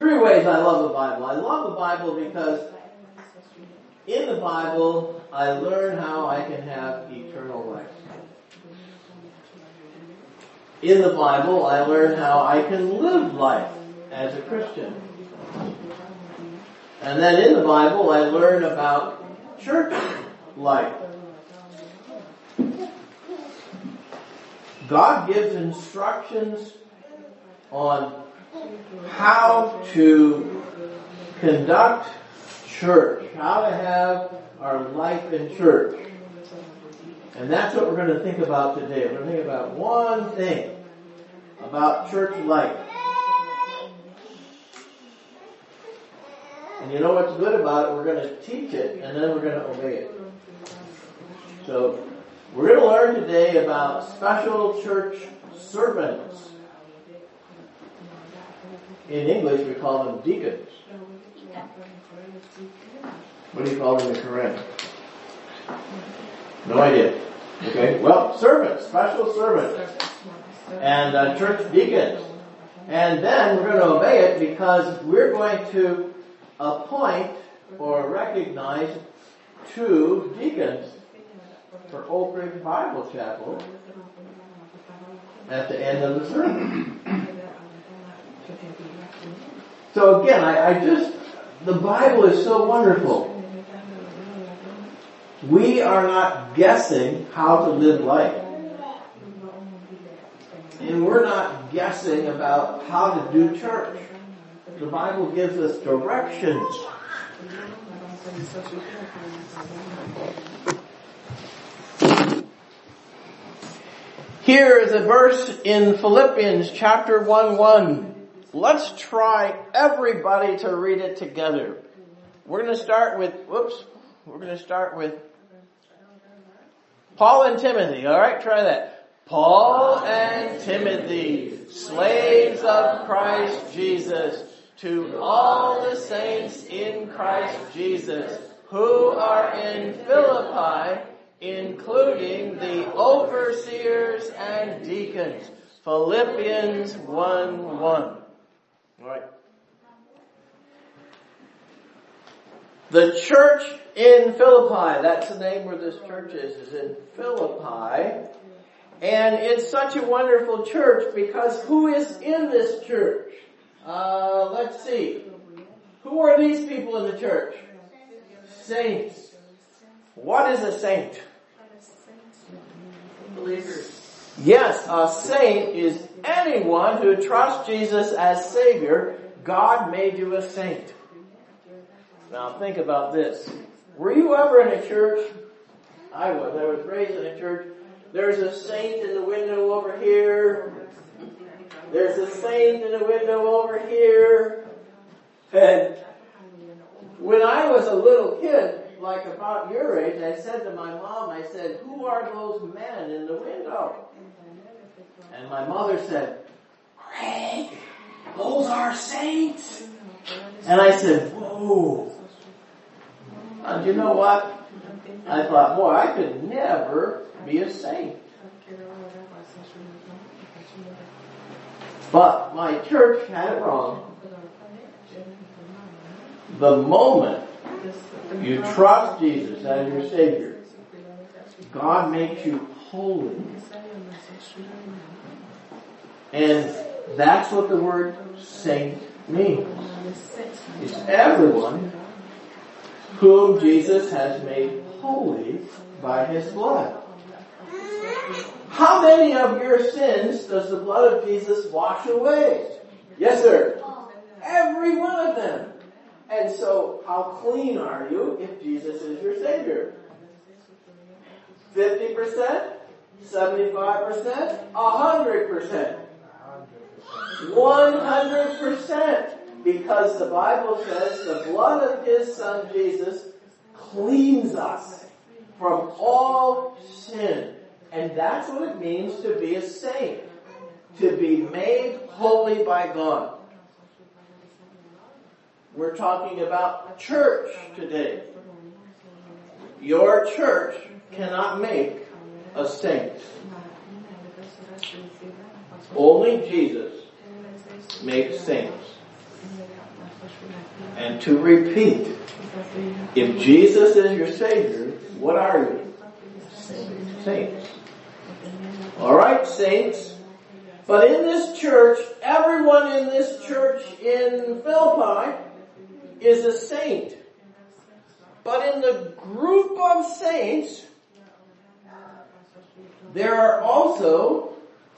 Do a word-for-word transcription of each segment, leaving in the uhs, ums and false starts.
Three ways I love the Bible. I love the Bible because in the Bible, I learn how I can have eternal life. In the Bible, I learn how I can live life as a Christian. And then in the Bible, I learn about church life. God gives instructions on how to conduct church, how to have our life in church. And that's what we're going to think about today. We're going to think about one thing about church life. And you know what's good about it? We're going to teach it and then we're going to obey it. So we're going to learn today about special church servants. In English, we call them deacons. What do you call them in Korean? No idea. Okay, well, servants, special servants, and uh, church deacons. And then we're going to obey it because we're going to appoint or recognize two deacons for Oak Ridge Bible Chapel at the end of the sermon. So again, I, I just, the Bible is so wonderful. We are not guessing how to live life. And we're not guessing about how to do church. The Bible gives us directions. Here is a verse in Philippians chapter one one. Let's try everybody to read it together. We're going to start with, whoops, we're going to start with Paul and Timothy. All right, try that. Paul and Timothy, slaves of Christ Jesus, to all the saints in Christ Jesus who are in Philippi, including the overseers and deacons. Philippians one one. All right. The church in Philippi, that's the name where this church is, is in Philippi. And it's such a wonderful church because who is in this church? Uh, let's see. Who are these people in the church? Saints. What is a saint? Believers. Yes, a saint is anyone who trusts Jesus as Savior. God made you a saint. Now think about this. Were you ever in a church? I was. I was raised in a church. There's a saint in the window over here. There's a saint in the window over here. And when I was a little kid, like about your age, I said to my mom, I said, who are those men in the window? And my mother said, Greg, those are saints. And I said, whoa. And you know what? I thought, boy, I could never be a saint. But my church had it wrong. The moment you trust Jesus as your Savior, God makes you holy. And that's what the word saint means. It's everyone whom Jesus has made holy by His blood. How many of your sins does the blood of Jesus wash away? Yes, sir. Every one of them. And so, how clean are you if Jesus is your Savior? fifty percent? seventy-five percent? one hundred percent? one hundred percent. Because the Bible says the blood of His Son Jesus cleans us from all sin. And that's what it means to be a saint. To be made holy by God. We're talking about church today. Your church cannot make a saint. Only Jesus makes saints. And to repeat, if Jesus is your Savior, what are you? Saints. Alright, saints. But in this church, everyone in this church in Philippi is a saint. But in the group of saints, there are also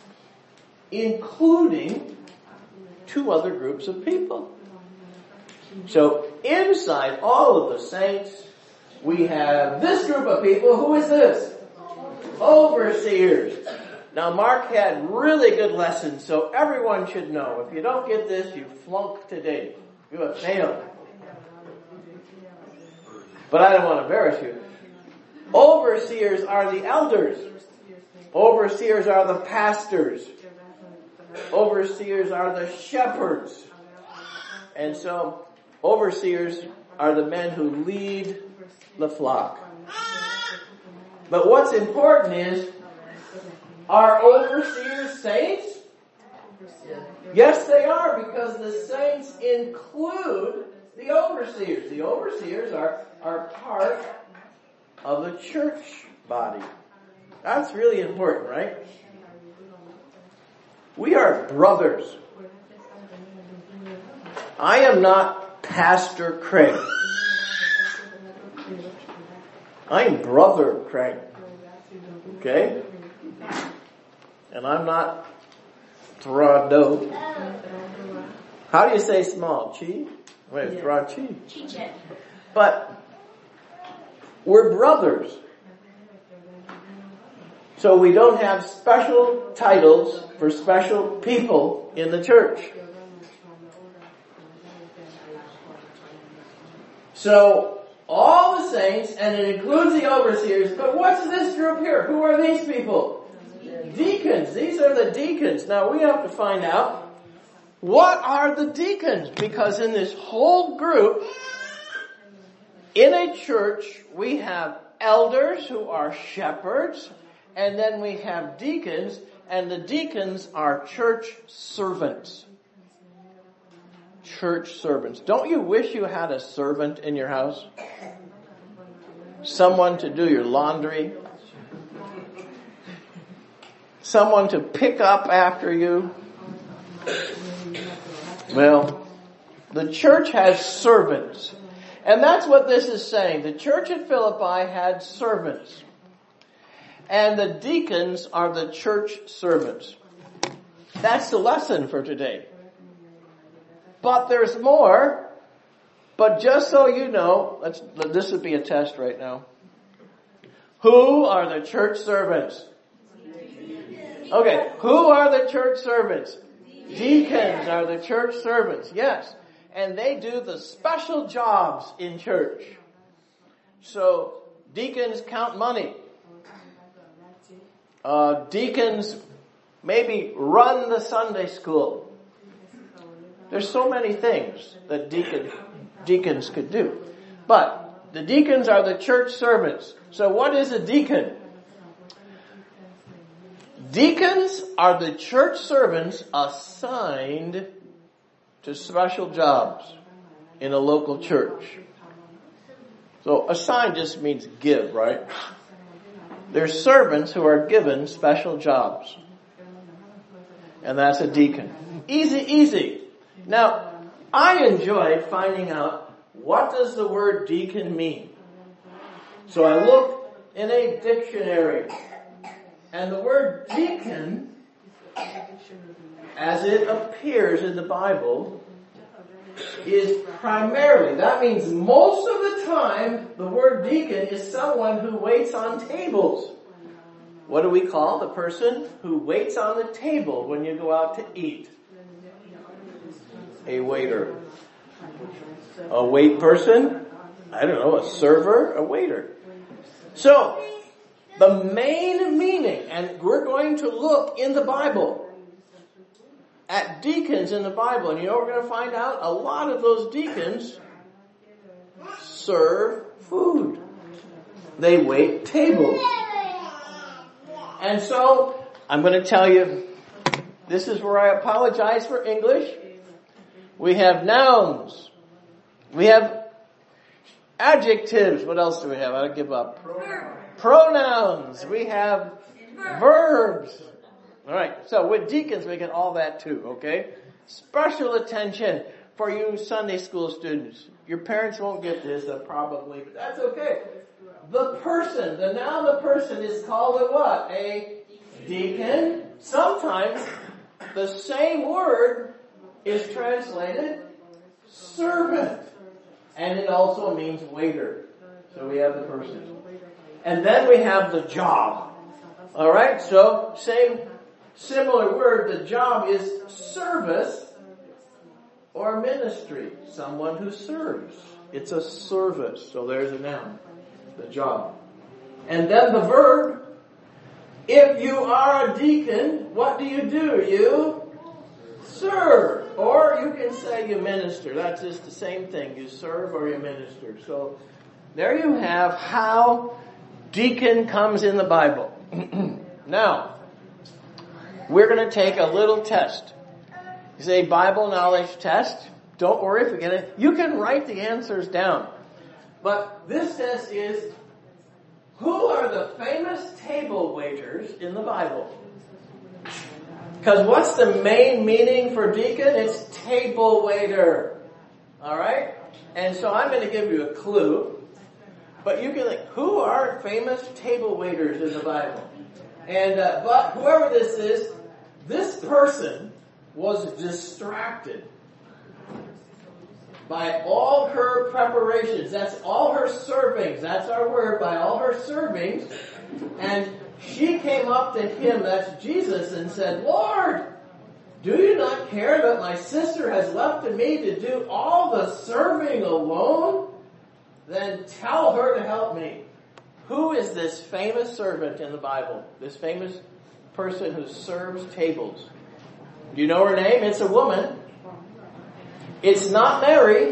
including two other groups of people. So inside all of the saints, we have this group of people. Who is this? Overseers. Now Mark had really good lessons, so everyone should know. If you don't get this, you flunk today. You have failed. But I don't want to embarrass you. Overseers are the elders. Overseers are the pastors. Overseers are the shepherds. And so, overseers are the men who lead the flock. But what's important is, are overseers saints? Yes, they are, because the saints include the overseers. The overseers are, are part of the church body. That's really important, right? We are brothers. I am not Pastor Craig. I'm Brother Craig. Okay? And I'm not Thrado. How do you say small? Chi? Wait, Thrachi. But we're brothers. So we don't have special titles for special people in the church. So all the saints, and it includes the overseers, but what's this group here? Who are these people? Deacons. These are the deacons. Now we have to find out, what are the deacons? Because in this whole group, in a church, we have elders who are shepherds, and then we have deacons, and the deacons are church servants. Church servants. Don't you wish you had a servant in your house? Someone to do your laundry? Someone to pick up after you? Well, the church has servants. And that's what this is saying. The church at Philippi had servants. And the deacons are the church servants. That's the lesson for today. But there's more. But just so you know, let's, this would be a test right now. Who are the church servants? Okay, who are the church servants? Deacons are the church servants, yes. And they do the special jobs in church. So, deacons count money. Uh, deacons maybe run the Sunday school. There's so many things that deacon, deacons could do. But the deacons are the church servants. So what is a deacon? Deacons are the church servants assigned to special jobs in a local church. So assigned just means give, right? They're servants who are given special jobs. And that's a deacon. Easy, easy. Now, I enjoyed finding out what does the word deacon mean. So I looked in a dictionary. And the word deacon, as it appears in the Bible, is primarily, that means most of the time, the word deacon is someone who waits on tables. What do we call the person who waits on the table when you go out to eat? A waiter. A wait person? I don't know, a server? A waiter. So, the main meaning, and we're going to look in the Bible at deacons in the Bible, and you know what we're going to find out? A lot of those deacons serve food. They wait tables. And so, I'm going to tell you, this is where I apologize for English. We have nouns. We have adjectives. What else do we have? I'll give up. Pronouns. Pronouns. We have verbs. All right. So with deacons, we get all that too. Okay. Special attention for you Sunday school students. Your parents won't get this, uh, probably, but that's okay. The person, the noun the person is called a what? A deacon. Sometimes the same word is translated servant. And it also means waiter. So we have the person. And then we have the job. Alright, so same, similar word. The job is service or ministry. Someone who serves. It's a service. So there's a noun. The job. And then the verb. If you are a deacon, what do you do? You serve. Or you can say you minister. That's just the same thing. You serve or you minister. So there you have how deacon comes in the Bible. Now, we're going to take a little test. It's a Bible knowledge test. Don't worry if you get it. You can write the answers down. But this test is, who are the famous table waiters in the Bible? Because what's the main meaning for deacon? It's table waiter. Alright? And so I'm going to give you a clue. But you can think, who are famous table waiters in the Bible? And, uh, but whoever this is, this person was distracted by all her preparations. That's all her servings. That's our word, by all her servings. And she came up to him, that's Jesus, and said, Lord, do you not care that my sister has left to me to do all the serving alone? Then tell her to help me. Who is this famous servant in the Bible? This famous person who serves tables. Do you know her name? It's a woman. It's not Mary.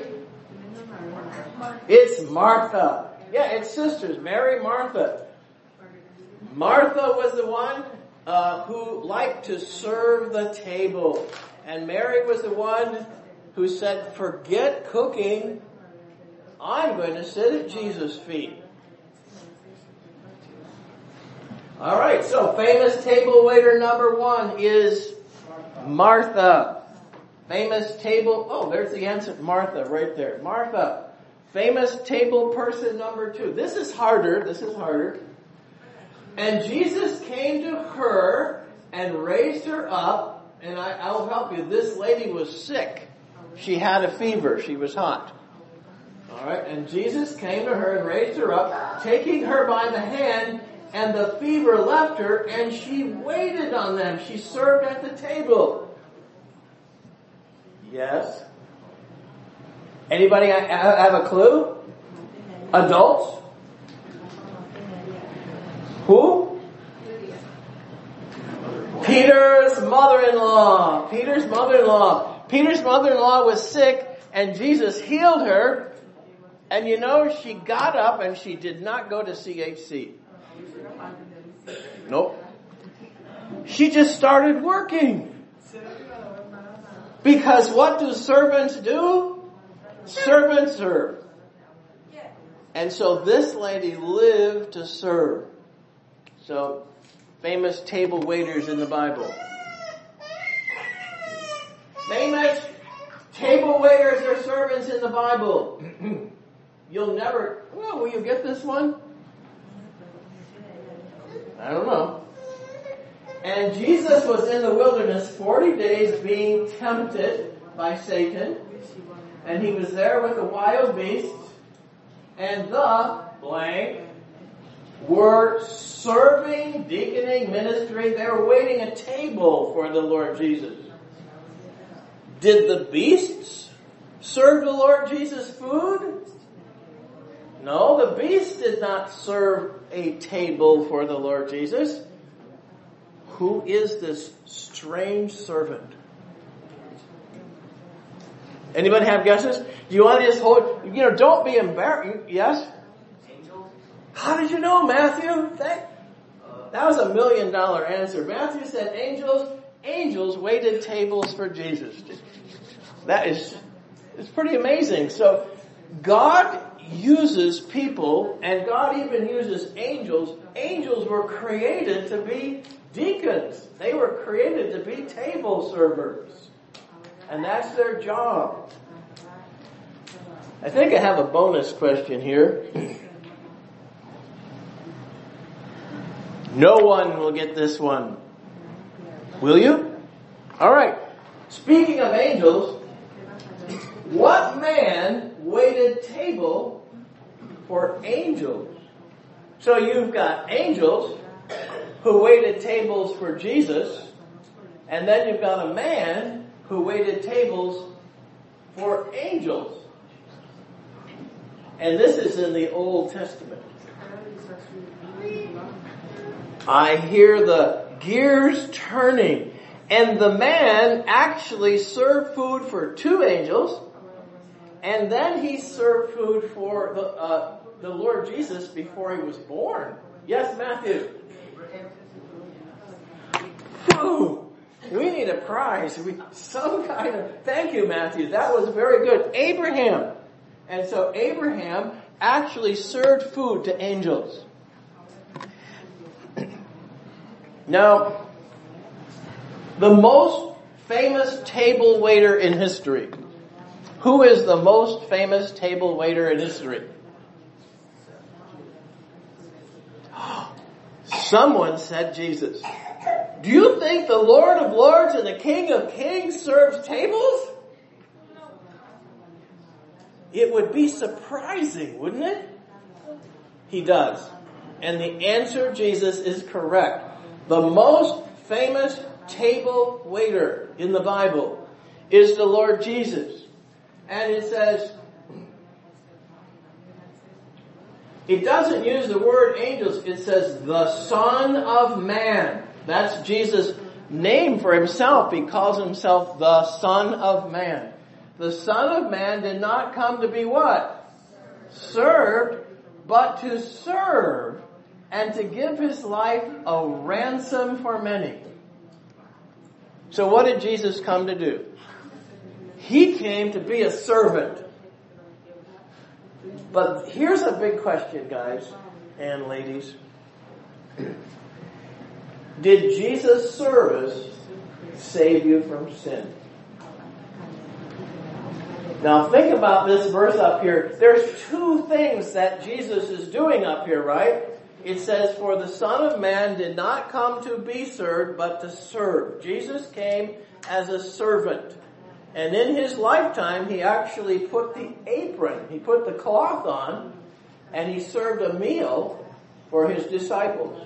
It's Martha. Yeah, it's sisters. Mary, Martha. Martha was the one uh, who liked to serve the table. And Mary was the one who said, forget cooking. I'm going to sit at Jesus' feet. All right, so famous table waiter number one is Martha. Famous table, oh, there's the answer, Martha, right there. Martha. Famous table person number two. This is harder, this is harder. And Jesus came to her and raised her up, and I, I'll help you. This lady was sick. She had a fever, she was hot. Alright, and Jesus came to her and raised her up, taking her by the hand, and the fever left her, and she waited on them. She served at the table. Yes. Anybody have a clue? Adults? Who? Peter's mother-in-law. Peter's mother-in-law. Peter's mother-in-law was sick, and Jesus healed her. And you know, she got up and she did not go to C H C. Nope. She just started working. Because what do servants do? Servants serve. And so this lady lived to serve. So, famous table waiters in the Bible. Famous table waiters or servants in the Bible. You'll never, well, will you get this one? I don't know. And Jesus was in the wilderness forty days being tempted by Satan. And he was there with the wild beasts. And the blank were serving, deaconing, ministering. They were waiting a table for the Lord Jesus. Did the beasts serve the Lord Jesus food? No, the beasts did not serve a table for the Lord Jesus. Who is this strange servant? Anybody have guesses? Do you want to just hold, you know, don't be embarrassed. Yes? Angels. How did you know, Matthew? That, that was a million dollar answer. Matthew said angels, angels waited tables for Jesus. That is, it's pretty amazing. So God uses people, and God even uses angels. Angels were created to be deacons. They were created to be table servers. And that's their job. I think I have a bonus question here. No one will get this one. Will you? All right. Speaking of angels, what man waited table for angels? So you've got angels who waited tables for Jesus, and then you've got a man who waited tables for angels. And this is in the Old Testament. I hear the gears turning. And the man actually served food for two angels, and then he served food for the, uh, the Lord Jesus before he was born. Yes, Matthew? Whew. We need a prize. We, some kind of, thank you, Matthew. That was very good. Abraham. And so Abraham actually served food to angels. Now, the most famous table waiter in history. Who is the most famous table waiter in history? Someone said Jesus. Do you think the Lord of Lords and the King of Kings serves tables? It would be surprising, wouldn't it? He does. And the answer, Jesus, is correct. The most famous table waiter in the Bible is the Lord Jesus. And it says, it doesn't use the word angels, it says the Son of Man. That's Jesus' name for himself. He calls himself the Son of Man. The Son of Man did not come to be what? Served, but to serve and to give his life a ransom for many. So what did Jesus come to do? He came to be a servant. But here's a big question, guys and ladies. Did Jesus' service save you from sin? Now think about this verse up here. There's two things that Jesus is doing up here, right? It says, for the Son of Man did not come to be served, but to serve. Jesus came as a servant. And in his lifetime, he actually put the apron, he put the cloth on, and he served a meal for his disciples.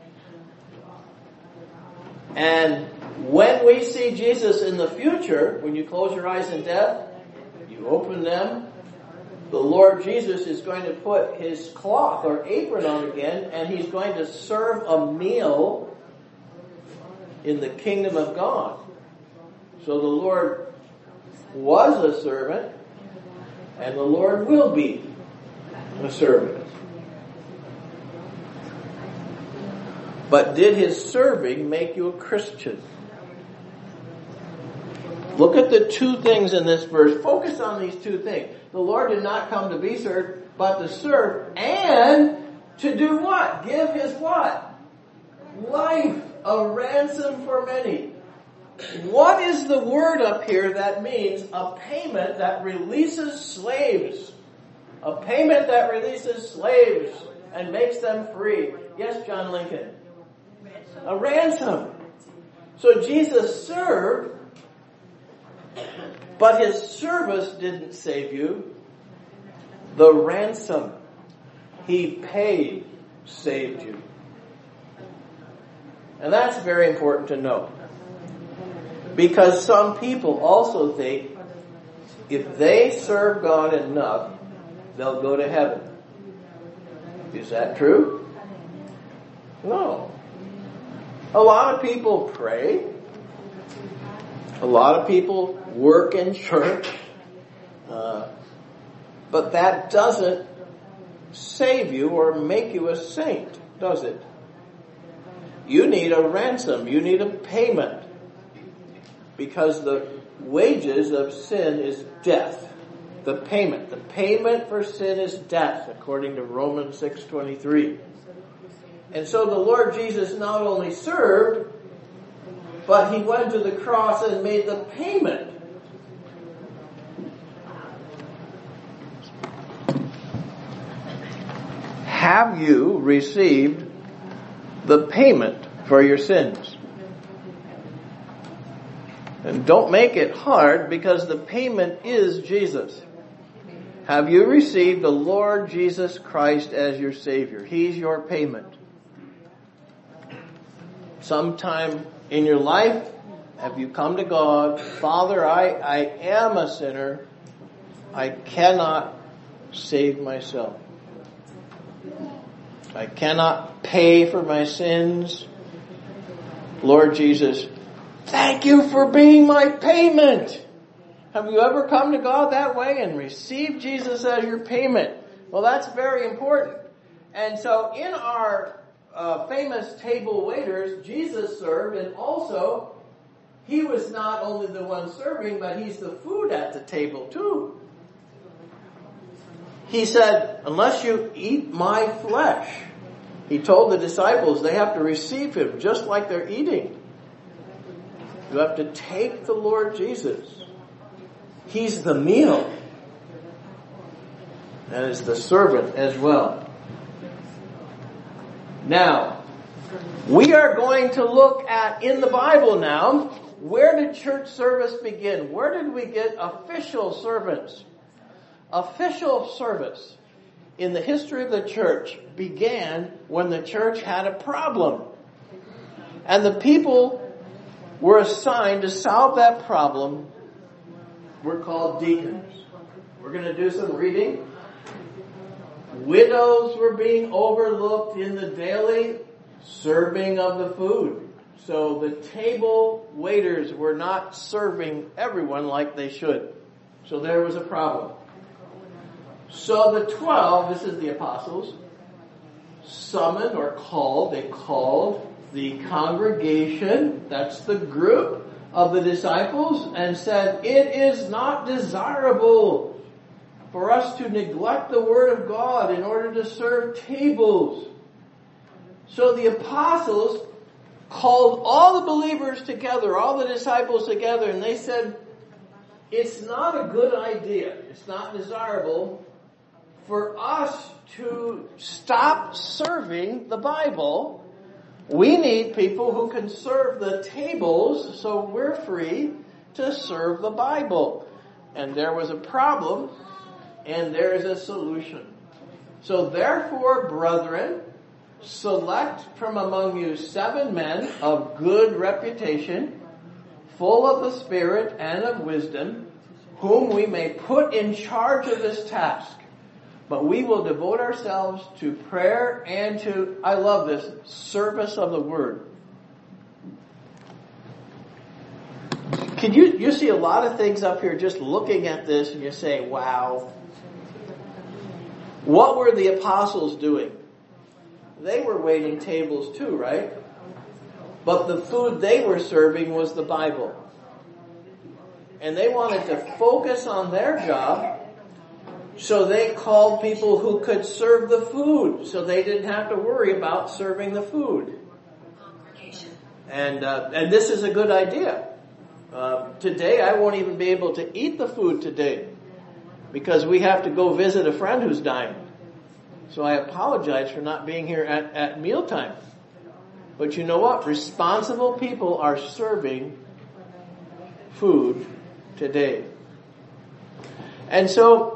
And when we see Jesus in the future, when you close your eyes in death, you open them, the Lord Jesus is going to put his cloth or apron on again, and he's going to serve a meal in the kingdom of God. So the Lord was a servant, and the Lord will be a servant. But did his serving make you a Christian? Look at the two things in this verse. Focus on these two things. The Lord did not come to be served, but to serve, and to do what? Give his what? Life, a ransom for many. What is the word up here that means a payment that releases slaves? A payment that releases slaves and makes them free. Yes, John Lincoln. A ransom. So Jesus served, but his service didn't save you. The ransom he paid saved you. And that's very important to know. Because some people also think if they serve God enough, they'll go to heaven. Is that true? No. A lot of people pray. A lot of people work in church. Uh, but that doesn't save you or make you a saint, does it? You need a ransom. You need a payment. Because the wages of sin is death. The payment. The payment for sin is death, according to Romans six twenty-three. And so the Lord Jesus not only served, but he went to the cross and made the payment. Have you received the payment for your sins? And don't make it hard, because the payment is Jesus. Have you received the Lord Jesus Christ as your Savior? He's your payment. Sometime in your life, have you come to God, Father, I, I am a sinner. I cannot save myself. I cannot pay for my sins. Lord Jesus, thank you for being my payment. Have you ever come to God that way and received Jesus as your payment? Well, that's very important. And so in our uh, famous table waiters, Jesus served, and also he was not only the one serving, but he's the food at the table too. He said, unless you eat my flesh, he told the disciples they have to receive him just like they're eating. You have to take the Lord Jesus. He's the meal. That is the servant as well. Now, we are going to look at, in the Bible now, where did church service begin? Where did we get official servants? Official service in the history of the church began when the church had a problem. And the people were assigned to solve that problem. We're called deacons. We're going to do some reading. Widows were being overlooked in the daily serving of the food. So the table waiters were not serving everyone like they should. So there was a problem. So the twelve, this is the apostles, summoned or called, they called the congregation, that's the group of the disciples, and said, it is not desirable for us to neglect the word of God in order to serve tables. So the apostles called all the believers together, all the disciples together, and they said, it's not a good idea, it's not desirable for us to stop serving the Bible. We need people who can serve the tables, so we're free to serve the Bible. And there was a problem, and there is a solution. So therefore, brethren, select from among you seven men of good reputation, full of the Spirit and of wisdom, whom we may put in charge of this task. But we will devote ourselves to prayer and to, I love this, service of the word. Can you, you see a lot of things up here just looking at this and you say, wow. What were the apostles doing? They were waiting tables too, right? But the food they were serving was the Bible. And they wanted to focus on their job. So they called people who could serve the food, so they didn't have to worry about serving the food. And uh, and this is a good idea. Uh, today I won't even be able to eat the food today because we have to go visit a friend who's dying. So I apologize for not being here at, at mealtime. But you know what? Responsible people are serving food today. And so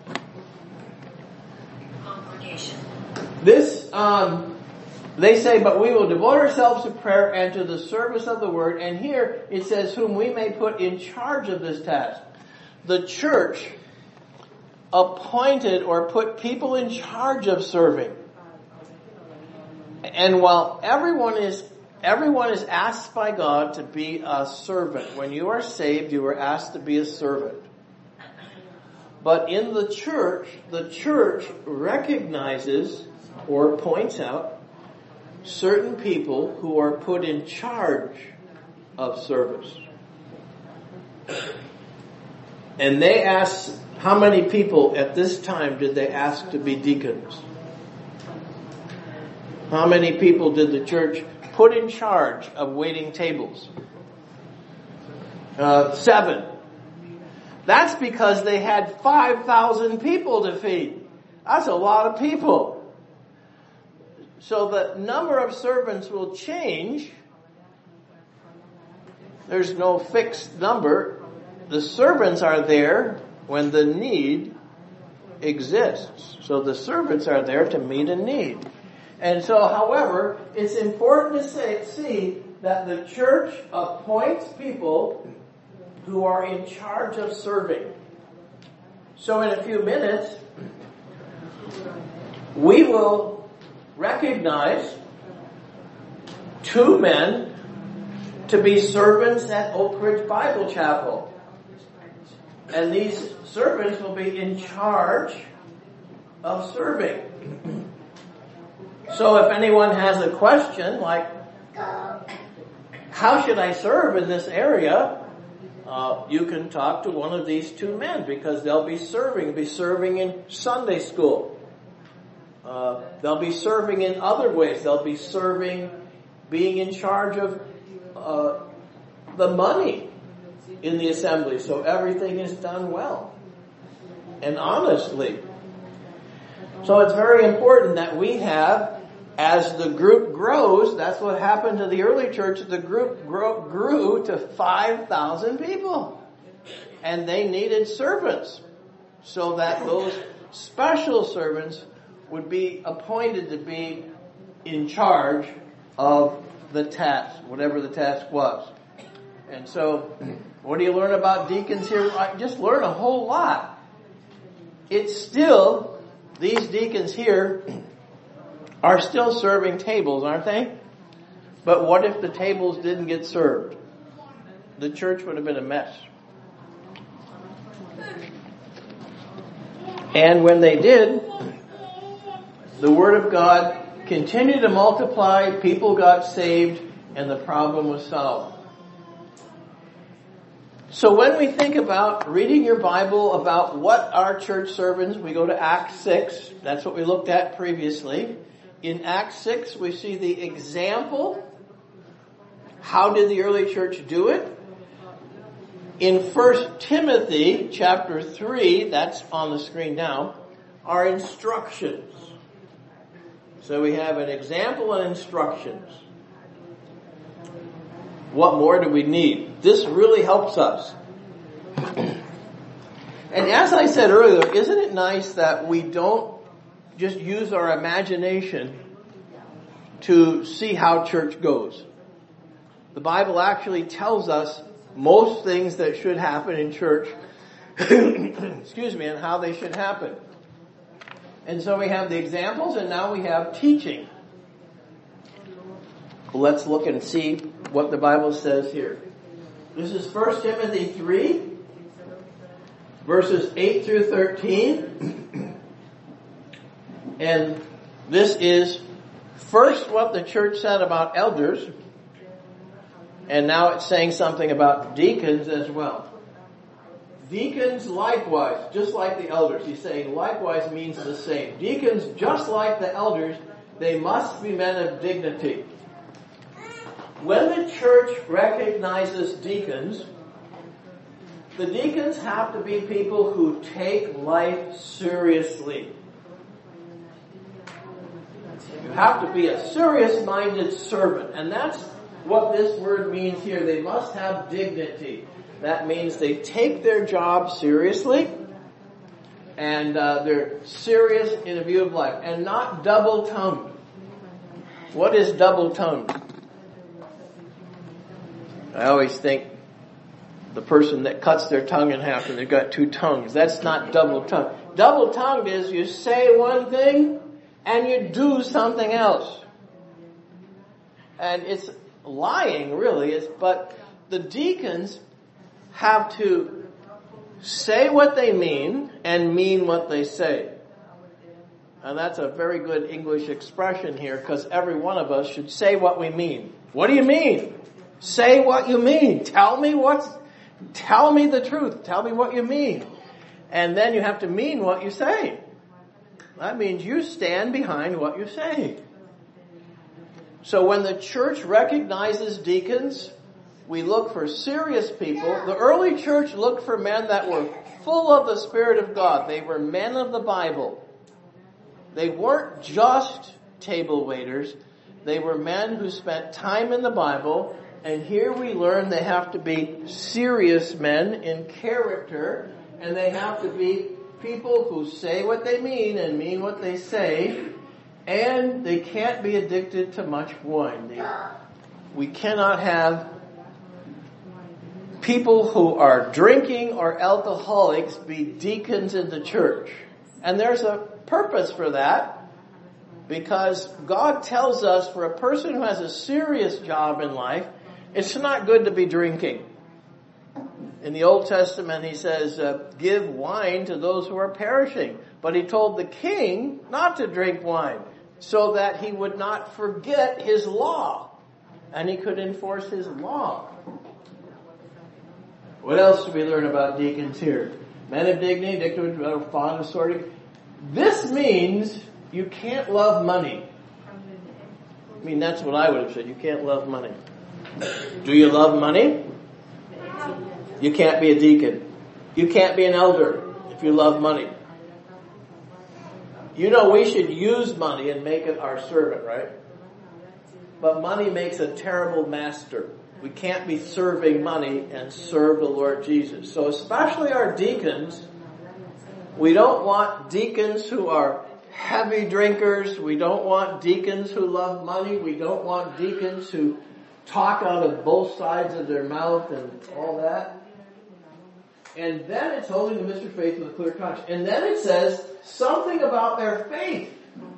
This, um, they say, but we will devote ourselves to prayer and to the service of the word. And here it says, whom we may put in charge of this task. The church appointed or put people in charge of serving. And while everyone is, everyone is asked by God to be a servant. When you are saved, you are asked to be a servant. But in the church, the church recognizes or points out certain people who are put in charge of service. And they asked, how many people at this time did they ask to be deacons? How many people did the church put in charge of waiting tables? Uh, seven. That's because they had five thousand people to feed. That's a lot of people. So the number of servants will change. There's no fixed number. The servants are there when the need exists. So the servants are there to meet a need. And so, however, it's important to say, see that the church appoints people who are in charge of serving. So in a few minutes, we will recognize two men to be servants at Oak Ridge Bible Chapel. And these servants will be in charge of serving. So if anyone has a question like, how should I serve in this area? Uh, you can talk to one of these two men because they'll be serving. They'll be serving in Sunday school. Uh, they'll be serving in other ways. They'll be serving, being in charge of uh, the money in the assembly, so everything is done well and honestly. So it's very important that we have, as the group grows, that's what happened to the early church, the group grow, grew to five thousand people. And they needed servants, so that those special servants would be appointed to be in charge of the task, whatever the task was. And so, what do you learn about deacons here? I just learn a whole lot. It's still, these deacons here are still serving tables, aren't they? But what if the tables didn't get served? The church would have been a mess. And when they did, the Word of God continued to multiply, people got saved, and the problem was solved. So when we think about reading your Bible about what are church servants, we go to Acts six. That's what we looked at previously. In Acts six, we see the example. How did the early church do it? In First Timothy chapter three, that's on the screen now, are instructions. So we have an example and instructions. What more do we need? This really helps us. And as I said earlier, isn't it nice that we don't just use our imagination to see how church goes? The Bible actually tells us most things that should happen in church, excuse me, and how they should happen. And so we have the examples, and now we have teaching. Let's look and see what the Bible says here. This is First Timothy three, verses eight through thirteen. And this is first what the church said about elders, and now it's saying something about deacons as well. Deacons likewise, just like the elders. He's saying likewise means the same. Deacons, just like the elders, they must be men of dignity. When the church recognizes deacons, the deacons have to be people who take life seriously. You have to be a serious-minded servant, and that's what this word means here. They must have dignity. That means they take their job seriously, and uh, they're serious in a view of life, and not double-tongued. What is double-tongued? I always think the person that cuts their tongue in half and they've got two tongues. That's not double-tongued. Double-tongued is you say one thing and you do something else. And it's lying, really. It's, but the deacons have to say what they mean and mean what they say. And that's a very good English expression here, because every one of us should say what we mean. What do you mean? Say what you mean. Tell me what's, Tell me the truth. Tell me what you mean. And then you have to mean what you say. That means you stand behind what you say. So when the church recognizes deacons, we look for serious people. The early church looked for men that were full of the Spirit of God. They were men of the Bible. They weren't just table waiters. They were men who spent time in the Bible. And here we learn they have to be serious men in character. And they have to be people who say what they mean and mean what they say. And they can't be addicted to much wine. They, we cannot have people who are drinking or alcoholics be deacons in the church. And there's a purpose for that, because God tells us for a person who has a serious job in life, it's not good to be drinking. In the Old Testament, he says, uh, give wine to those who are perishing. But he told the king not to drink wine, so that he would not forget his law, and he could enforce his law. What else do we learn about deacons here? Men of dignity, addicted to fond of sorting. This means you can't love money. I mean, that's what I would have said. You can't love money. Do you love money? You can't be a deacon. You can't be an elder if you love money. You know, we should use money and make it our servant, right? But money makes a terrible master. We can't be serving money and serve the Lord Jesus. So especially our deacons, we don't want deacons who are heavy drinkers. We don't want deacons who love money. We don't want deacons who talk out of both sides of their mouth and all that. And then it's holding the mystery of faith with a clear conscience. And then it says something about their faith.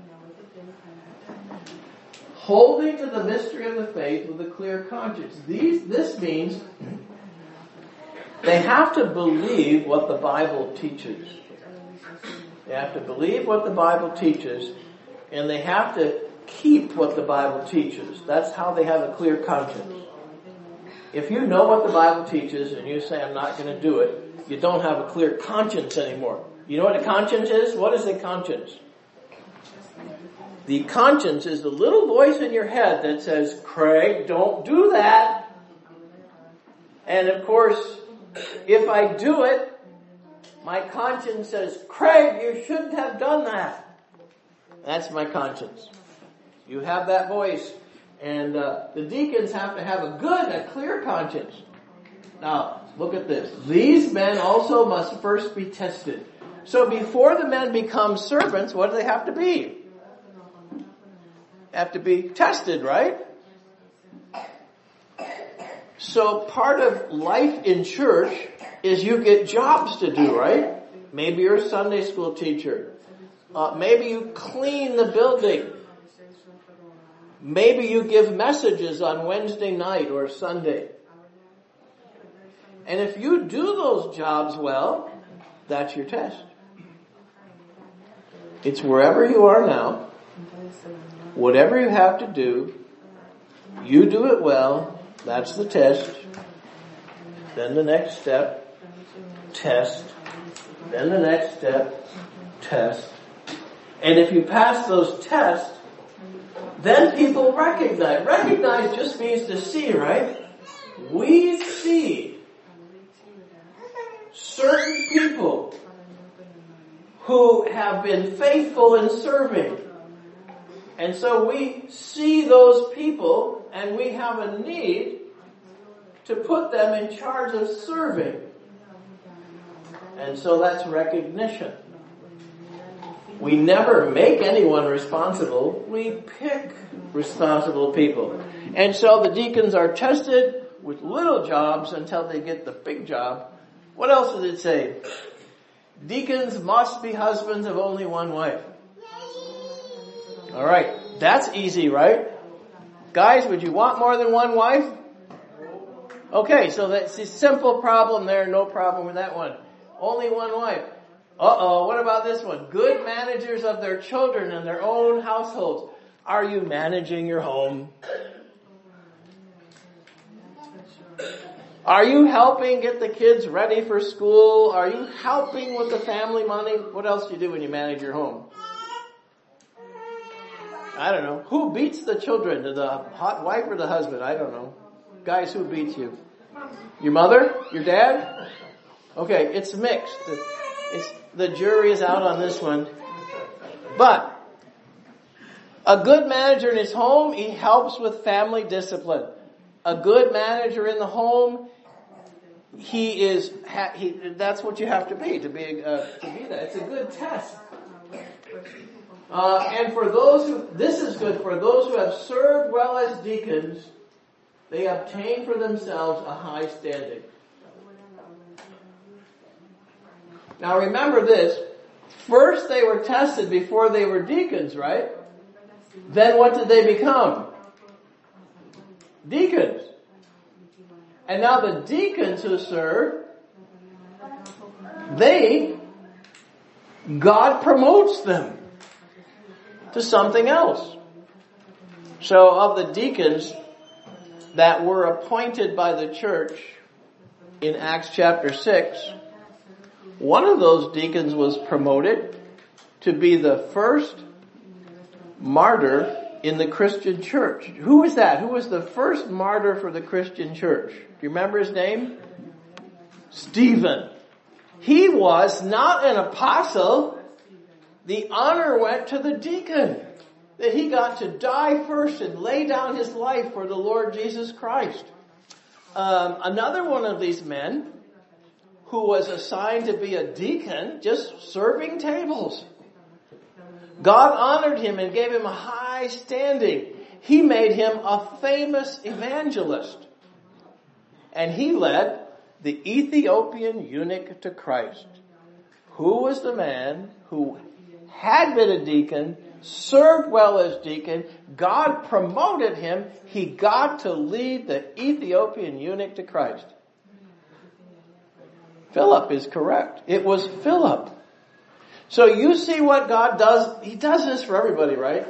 Holding to the mystery of the faith with a clear conscience. These, this means they have to believe what the Bible teaches. They have to believe what the Bible teaches, and they have to keep what the Bible teaches. That's how they have a clear conscience. If you know what the Bible teaches and you say, I'm not going to do it, you don't have a clear conscience anymore. You know what a conscience is? What is a conscience? The conscience is the little voice in your head that says, Craig, don't do that. And of course, if I do it, my conscience says, Craig, you shouldn't have done that. That's my conscience. You have that voice. And uh, the deacons have to have a good, a clear conscience. Now, look at this. These men also must first be tested. So before the men become servants, what do they have to be? Have to be tested, right? So part of life in church is you get jobs to do, right? Maybe you're a Sunday school teacher. Uh, maybe you clean the building. Maybe you give messages on Wednesday night or Sunday. And if you do those jobs well, that's your test. It's wherever you are now. Whatever you have to do, you do it well, that's the test. Then the next step, test. Then the next step, test. And if you pass those tests, then people recognize. Recognize just means to see, right? We see certain people who have been faithful in serving. And so we see those people and we have a need to put them in charge of serving. And so that's recognition. We never make anyone responsible. We pick responsible people. And so the deacons are tested with little jobs until they get the big job. What else does it say? Deacons must be husbands of only one wife. All right, that's easy, right? Guys, would you want more than one wife? Okay, so that's a simple problem there, no problem with that one. Only one wife. Uh-oh, what about this one? Good managers of their children and their own households. Are you managing your home? Are you helping get the kids ready for school? Are you helping with the family money? What else do you do when you manage your home? I don't know. Who beats the children? The hot wife or the husband? I don't know. Guys, who beats you? Your mother? Your dad? Okay, it's mixed. It's, the jury is out on this one. But a good manager in his home, he helps with family discipline. A good manager in the home, he is, he, that's what you have to be, to be, uh, to be that. It's a good test. Uh, and for those who, this is good, for those who have served well as deacons, they obtain for themselves a high standing. Now remember this, first they were tested before they were deacons, right? Then what did they become? Deacons. And now the deacons who serve, they, God promotes them to something else. So of the deacons that were appointed by the church in Acts chapter six, one of those deacons was promoted to be the first martyr in the Christian church. Who was that? Who was the first martyr for the Christian church? Do you remember his name? Stephen. He was not an apostle. The honor went to the deacon. That he got to die first and lay down his life for the Lord Jesus Christ. Um, another one of these men who was assigned to be a deacon, just serving tables. God honored him and gave him a high standing. He made him a famous evangelist. And he led the Ethiopian eunuch to Christ. Who was the man who had been a deacon, served well as deacon, God promoted him, he got to lead the Ethiopian eunuch to Christ. Philip is correct. It was Philip. So you see what God does. He does this for everybody, right?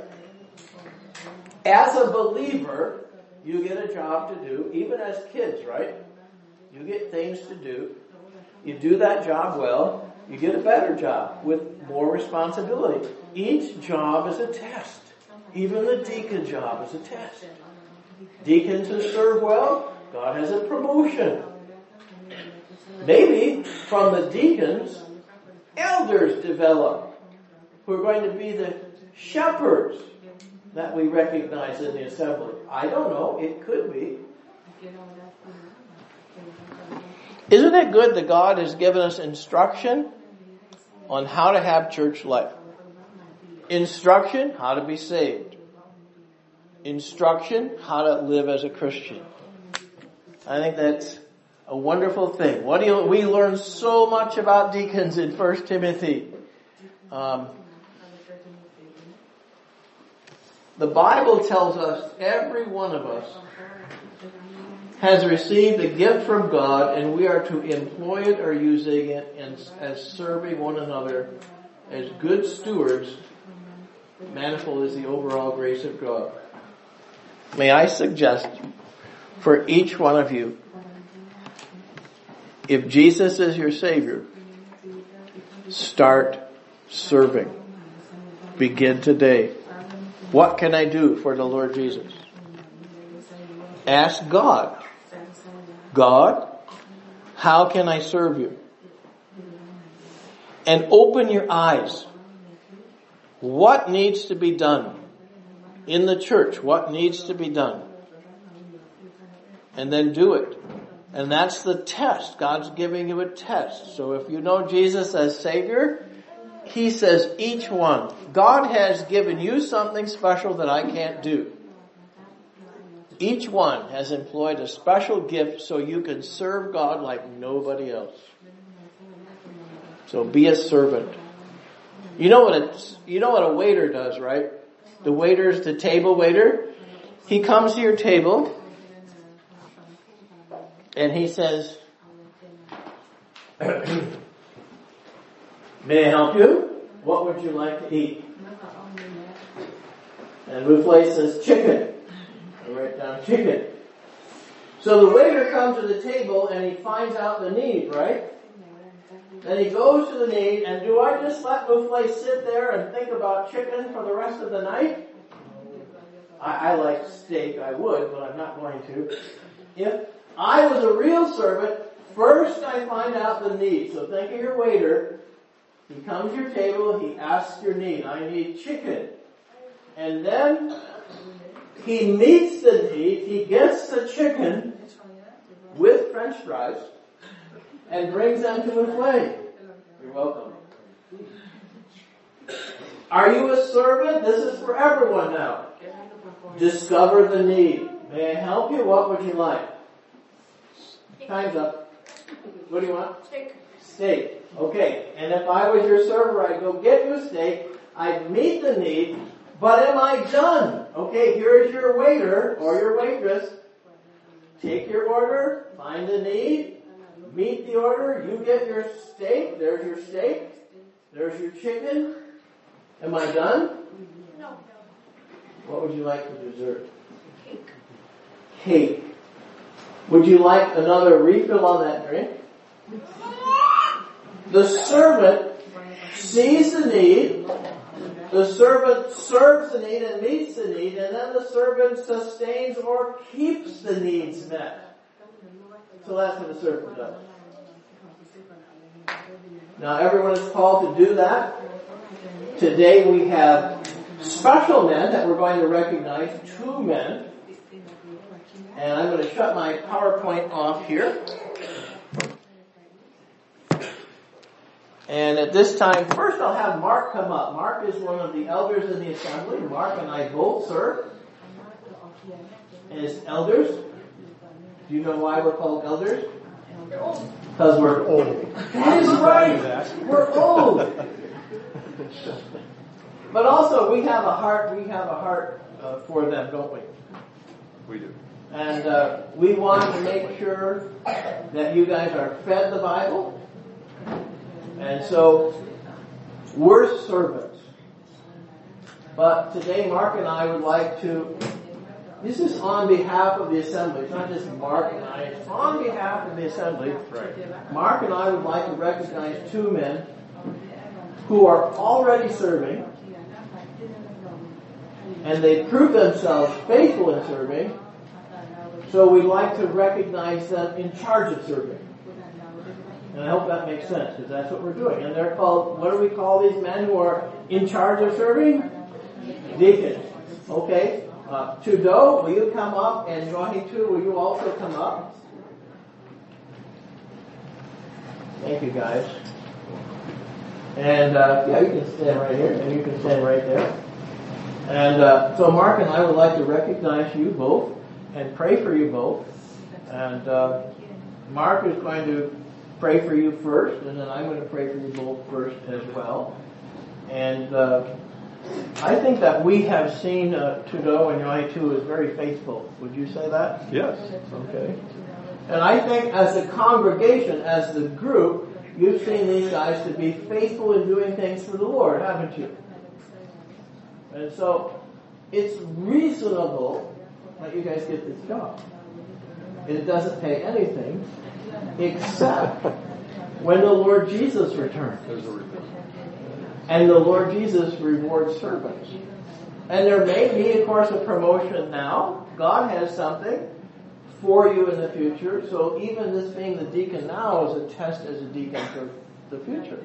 As a believer, you get a job to do, even as kids, right? You get things to do. You do that job well, you get a better job with more responsibility. Each job is a test. Even the deacon job is a test. Deacons who serve well, God has a promotion. Maybe from the deacons, elders develop who are going to be the shepherds that we recognize in the assembly. I don't know. It could be. Isn't it good that God has given us instruction on how to have church life? Instruction, how to be saved. Instruction, how to live as a Christian. I think that's a wonderful thing. What do you, we learn so much about deacons in First Timothy. Um, the Bible tells us every one of us has received a gift from God, and we are to employ it or using it in, as serving one another as good stewards. Manifold is the overall grace of God. May I suggest for each one of you, if Jesus is your Savior, start serving. Begin today. What can I do for the Lord Jesus? Ask God. God, how can I serve you? And open your eyes. What needs to be done in the church? What needs to be done? And then do it. And that's the test. God's giving you a test. So if you know Jesus as Savior, He says each one, God has given you something special that I can't do. Each one has employed a special gift so you can serve God like nobody else. So be a servant. You know what a, you know what a waiter does, right? The waiter is the table waiter. He comes to your table and he says, may I help you? What would you like to eat? And Buffet says chicken. I write down chicken. So the waiter comes to the table and he finds out the need, right? Then he goes to the need, and do I just let Muflay sit there and think about chicken for the rest of the night? I, I like steak, I would, but I'm not going to. If I was a real servant, first I find out the need. So think of your waiter. He comes to your table, he asks your need. I need chicken. And then he meets the need, he gets the chicken with French fries and brings them to Muflay. You're welcome. Are you a servant? This is for everyone now. Discover the need. May I help you? What would you like? Time's up. What do you want? Steak. Steak. Okay. And if I was your server, I'd go get you steak. I'd meet the need. But am I done? Okay, here's your waiter or your waitress. Take your order. Find the need. Meet the order. You get your steak. There's your steak. There's your chicken. Am I done? No. What would you like for dessert? Cake. Cake. Would you like another refill on that drink? The servant sees the need. The servant serves the need and meets the need, and then the servant sustains or keeps the needs met. So that's what the servant does. Now everyone is called to do that. Today we have special men that we're going to recognize, two men. And I'm going to shut my PowerPoint off here. And at this time, first I'll have Mark come up. Mark is one of the elders in the assembly. Mark and I both serve as elders. Do you know why we're called elders? Because we're old. That is right. We're old. But also we have a heart. We have a heart uh, for them, don't we? We do. And uh, we want to make sure that you guys are fed the Bible. And so we're servants. But today Mark and I would like to, this is on behalf of the assembly. It's not just Mark and I, it's on behalf of the assembly. Right. Mark and I would like to recognize two men who are already serving. And they prove themselves faithful in serving. So we'd like to recognize them in charge of serving. And I hope that makes sense, because that's what we're doing. And they're called, what do we call these men who are in charge of serving? Deacons. Okay. Uh, Trudeau, will you come up? And Johnny too, will you also come up? Thank you, guys. And, uh, yeah, you can stand right here, and you can stand right there. And, uh, so Mark and I would like to recognize you both and pray for you both. And, uh, Mark is going to pray for you first, and then I'm going to pray for you both first as well. And, uh, I think that we have seen, uh, Trudeau and Yoy too is very faithful. Would you say that? Yes. Okay. And I think as a congregation, as the group, you've seen these guys to be faithful in doing things for the Lord, haven't you? And so, it's reasonable that you guys get this job. It doesn't pay anything, except when the Lord Jesus returns. There's a reason. And the Lord Jesus rewards servants. And there may be, of course, a promotion now. God has something for you in the future. So even this being the deacon now is a test as a deacon for the future.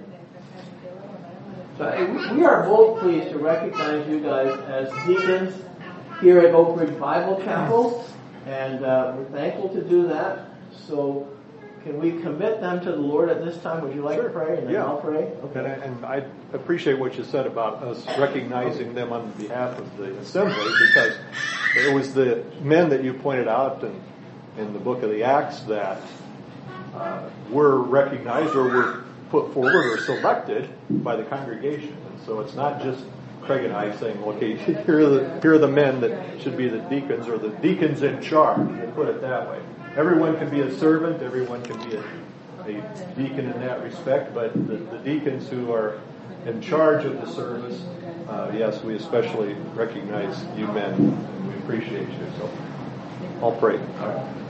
So we are both pleased to recognize you guys as deacons here at Oak Ridge Bible Chapel. And uh, we're thankful to do that. So can we commit them to the Lord at this time? Would you like Sure. to pray? And then Yeah. I'll pray. And, I, and I appreciate what you said about us recognizing them on behalf of the assembly, because it was the men that you pointed out in, in the book of the Acts that uh, were recognized or were put forward or selected by the congregation. And so it's not just Craig and I saying, okay, here are the, here are the men that should be the deacons or the deacons in charge, we'll put it that way. Everyone can be a servant, everyone can be a, a deacon in that respect, but the, the deacons who are in charge of the service, uh, yes, we especially recognize you men, and we appreciate you. So I'll pray.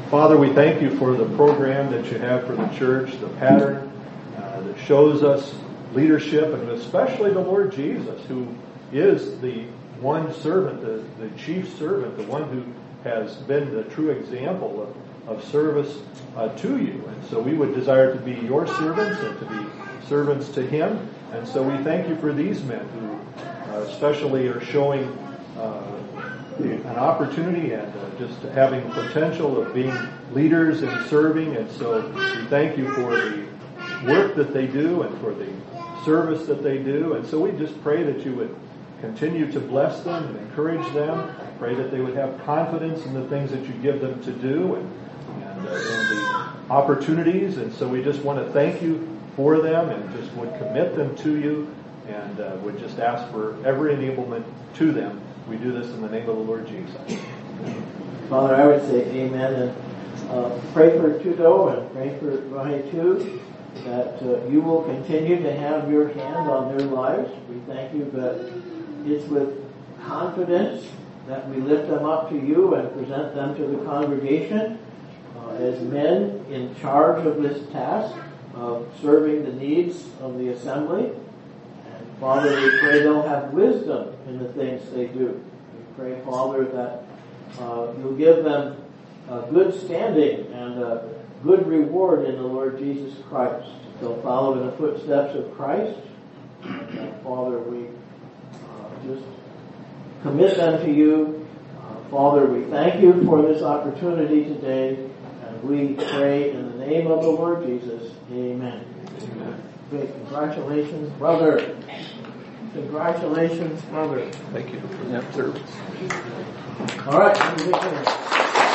Father, we thank you for the program that you have for the church, the pattern uh, that shows us leadership, and especially the Lord Jesus, who is the one servant, the, the chief servant, the one who has been the true example of, of service uh, to you. And so we would desire to be your servants and to be servants to him. And so we thank you for these men who uh, especially are showing uh, an opportunity and uh, just having potential of being leaders and serving. And so we thank you for the work that they do and for the service that they do. And so we just pray that you would continue to bless them and encourage them. Pray that they would have confidence in the things that you give them to do and, and uh, in the opportunities. And so we just want to thank you for them and just would commit them to you and uh, would just ask for every enablement to them. We do this in the name of the Lord Jesus. Father, I would say amen, and uh, pray for Trudeau and pray for Ronnie too, that uh, you will continue to have your hand on their lives. We thank you that it's with confidence that we lift them up to you and present them to the congregation uh, as men in charge of this task of serving the needs of the assembly. And Father, we pray they'll have wisdom in the things they do. We pray, Father, that uh, you'll give them a good standing and a good reward in the Lord Jesus Christ. They'll follow in the footsteps of Christ. And uh, Father, we uh, just commit them to you. Uh, Father, we thank you for this opportunity today. And we pray in the name of the Lord Jesus. Amen. Amen. Great. Congratulations, brother. Congratulations, brother. Thank you for that service. All right.